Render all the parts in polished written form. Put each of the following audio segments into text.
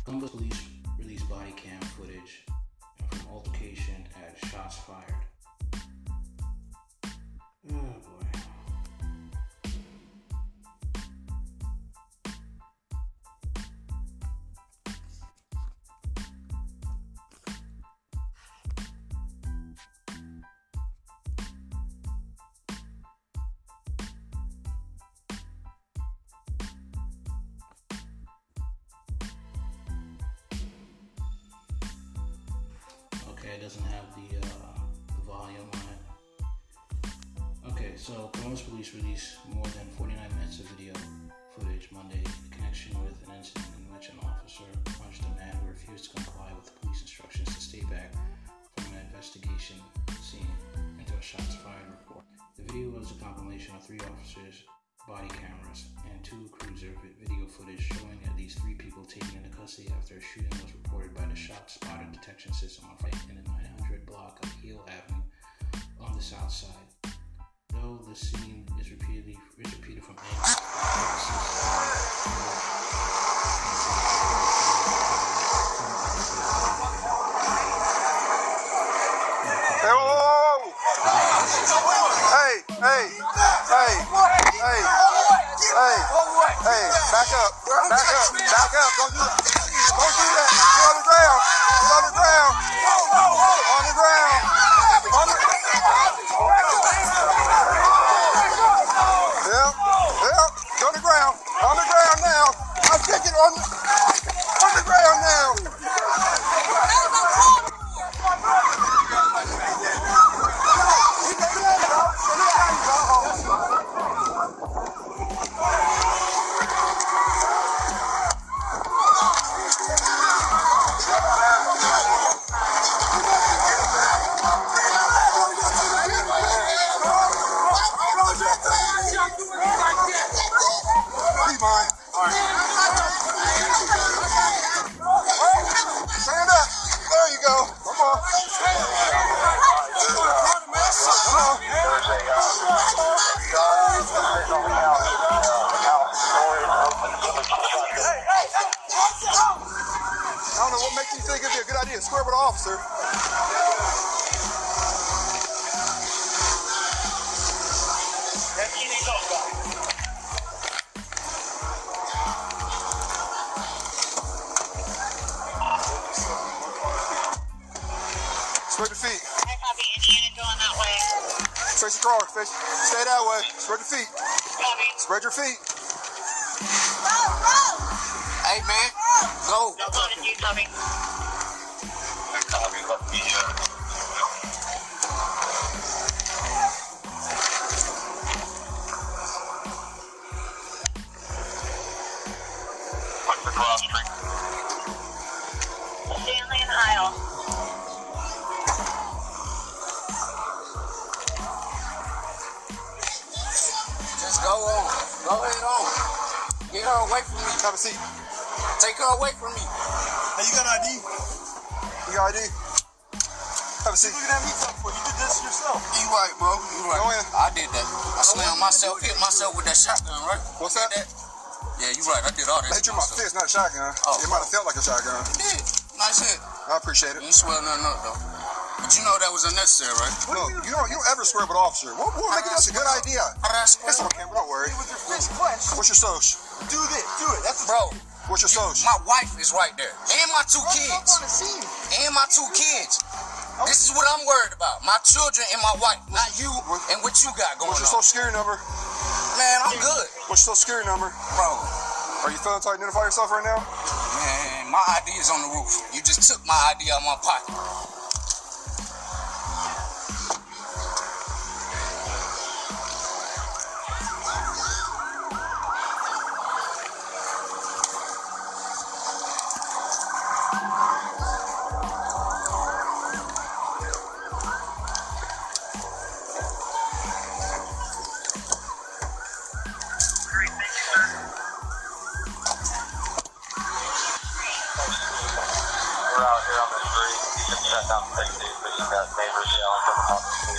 Columbus police released body cam footage from altercation at Shots Fired. Oh boy. It doesn't have the volume on it. Okay, so Columbus police released more than 49 minutes of video footage Monday in connection with an incident in which an officer punched a man who refused to comply with police instructions to stay back from an investigation scene into a shots fired report. The video was a compilation of 3 officers' body cameras and 2 cruiser video footage showing at least 3 people taken into custody after a shooting was reported by the Shot Spotter detection system on Fight in the 900 block of Hill Avenue on the south side. Though the scene is repeated from angles, Hey, back up. Don't do that. Get on the ground. Yep. Go to the ground. On the ground now. I'm kicking on the ground now. Stand up. There you go. Come on. I don't know what makes you think it'd be a good idea to square with an officer. Spread your feet. I copy. Indiana going that way. Face your car. Stay that way. Spread your feet. Copy. Spread your feet. Hey, man. Go. No loaded, you copy. Copy. Let me, What's the cross street? Stanley and Isle. Just go on. Go ahead on. Get her away from me. Have a seat. Take her away from me. Hey, you got ID? You got ID? Have a seat. Look at that meat for. You did this yourself. You right, bro. You right. Go in. I did that. I slammed myself, hit myself with that shotgun, right? What's that? Yeah, you right. I did all that. I hit you in my fist, not a shotgun. Oh. It might have felt like a shotgun. You did. Nice hit. I appreciate it. You ain't swell nothing up, though. But you know that was unnecessary, right? No, you don't ever swear with an officer. What make it that's a good idea? How did I swear? It's on camera, don't worry. With your fist clenched. What's your social? Do it. That's Bro, What's your social? my wife is right there. And my 2 kids. on the scene. And my 2 kids. This is what I'm worried about. My children and my wife. Not you and what you got going What's your on. social security number? Man, I'm good. What's your social security number? Bro, Are you feeling to identify yourself right now? man, my ID is on the roof. You just took my ID out of my pocket. We're out here on the street. You can shut down safety, but you got neighbors yelling from across the street.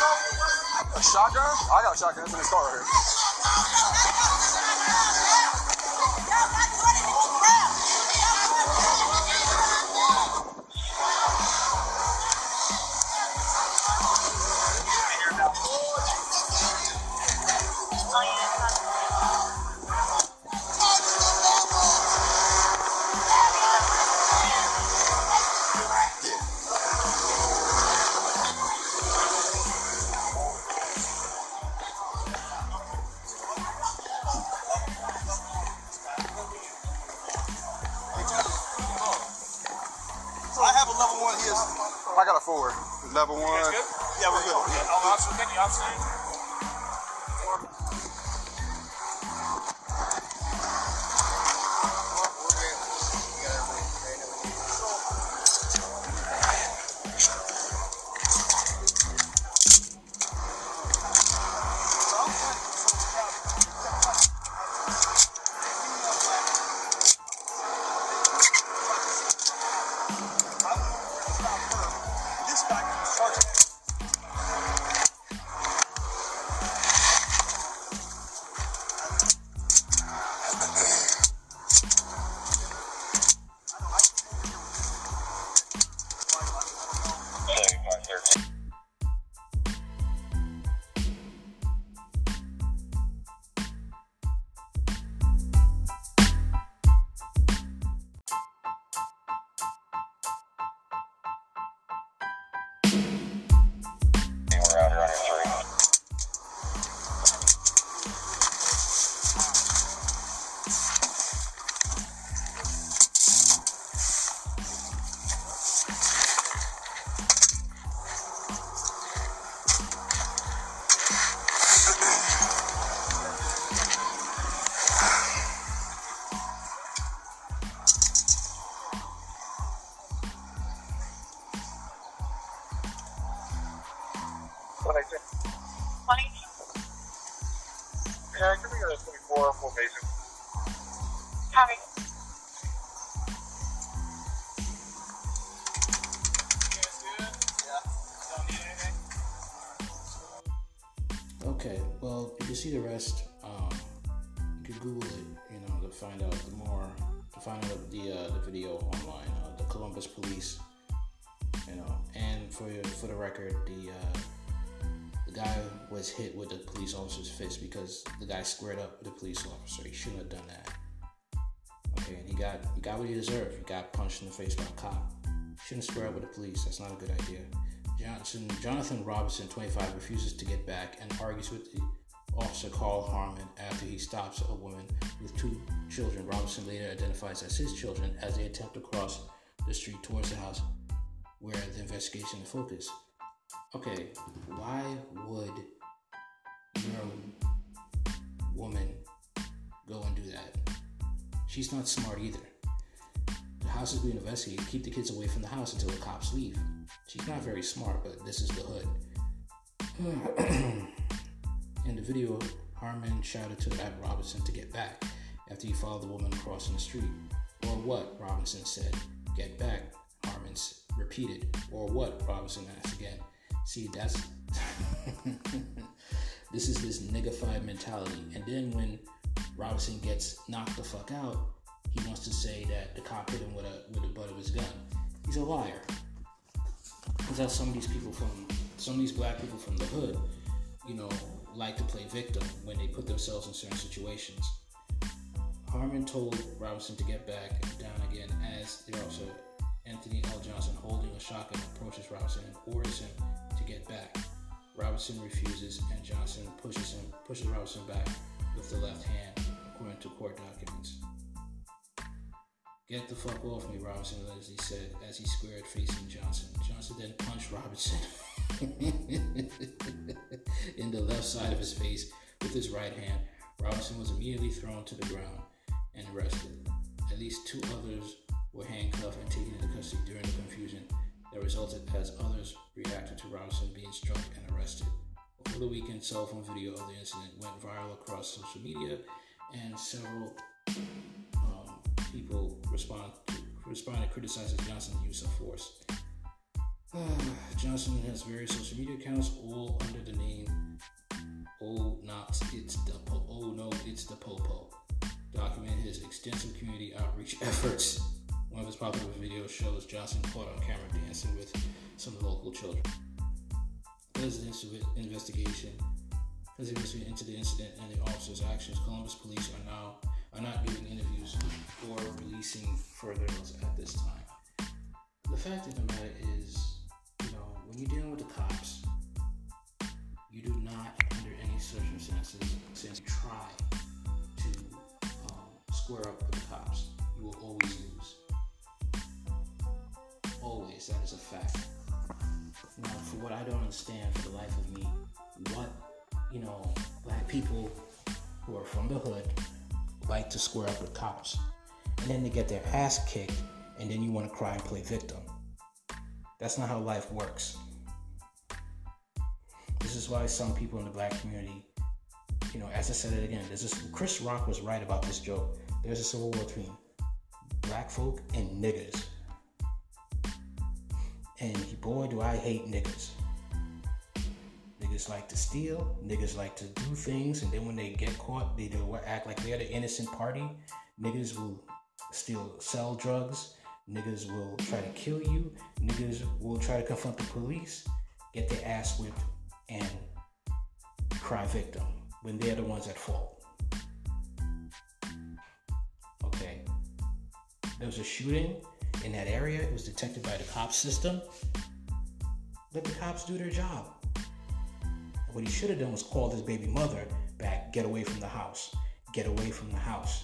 A shotgun? I got a shotgun. It's in this car right here. I got a 4. Level 1. Good? Yeah, we're good. Officer, can you officer? This guy can charge it. We're out here on your 3. What I think? 20. Yeah, give me a 24 full basic. Copy. Okay, well, you can see the rest. You can Google it, to find out the video online. The Columbus Police, and for the record, the guy was hit with the police officer's fist because the guy squared up with the police officer. He shouldn't have done that. Okay, and he got what he deserved. He got punched in the face by a cop. Shouldn't square up with the police. That's not a good idea. Jonathan Robinson, 25, refuses to get back and argues with the officer Carl Harmon after he stops a woman with 2 children. Robinson later identifies as his children as they attempt to cross the street towards the house where the investigation is focused. Okay, why would your woman go and do that? She's not smart either. The house is being investigated. Keep the kids away from the house until the cops leave. She's not very smart, but this is the hood. In the video, Harmon shouted at Robinson to get back after he followed the woman crossing the street. Or what? Robinson said. Get back, Harmon repeated. Or what? Robinson asked again. See, that's this is this niggified mentality. And then when Robinson gets knocked the fuck out, he wants to say that the cop hit him with the butt of his gun. He's a liar. Because that's some of these black people from the hood, like to play victim when they put themselves in certain situations. Harmon told Robinson to get back down again as the officer Anthony L. Johnson, holding a shotgun, approaches Robinson and orders him to get back. Robinson refuses, and Johnson pushes Robinson back with the left hand, according to court documents. Get the fuck off me, Robinson, Leslie said as he squared facing Johnson. Johnson then punched Robinson in the left side of his face with his right hand. Robinson was immediately thrown to the ground and arrested. At least 2 others were handcuffed and taken into custody during the confusion that resulted as others reacted to Robinson being struck and arrested. Over the weekend, cell phone video of the incident went viral across social media, and several people responded criticizing Johnson's use of force. Johnson has various social media accounts, all under the name Oh No, It's the Popo. Document his extensive community outreach efforts. One of his popular videos shows Johnson caught on camera dancing with some local children. As the investigation into the incident and the officer's actions, Columbus police are not giving interviews or releasing further notes at this time. The fact of the matter is, when you're dealing with the cops, you do not, under any circumstances, try to square up with the cops. You will always lose. Always, that is a fact. Now, for what I don't understand for the life of me, what, black people who are from the hood like to square up with cops. And then they get their ass kicked, and then you want to cry and play victim. That's not how life works. This is why some people in the black community, as I said it again, Chris Rock was right about this joke. There's a civil war between black folk and niggers. And boy, do I hate niggers. Niggas like to steal, niggas like to do things, and then when they get caught, they do act like they're the innocent party. Niggas will sell drugs, niggas will try to kill you, niggas will try to confront the police, get their ass whipped, and cry victim when they're the ones at fault. Okay. There was a shooting in that area. It was detected by the cops system. Let the cops do their job. What he should have done was called his baby mother back, get away from the house. Get away from the house.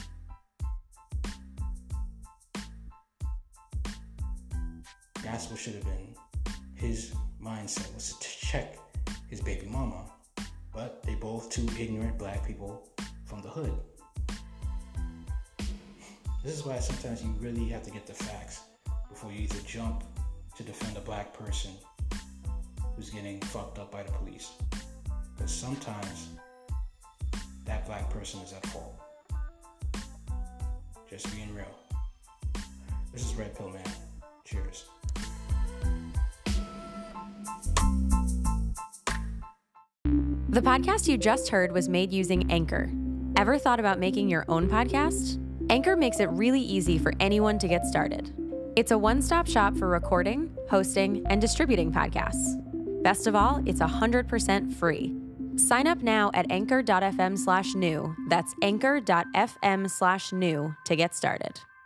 That's what should have been his mindset, was to check his baby mama. But they both two ignorant black people from the hood. This is why sometimes you really have to get the facts before you either jump to defend a black person who's getting fucked up by the police. Because sometimes that black person is at fault. Just being real. This is Red Pill Man. Cheers. The podcast you just heard was made using Anchor. Ever thought about making your own podcast? Anchor makes it really easy for anyone to get started. It's a one-stop shop for recording, hosting, and distributing podcasts. Best of all, it's 100% free. Sign up now at anchor.fm/new. That's anchor.fm/new to get started.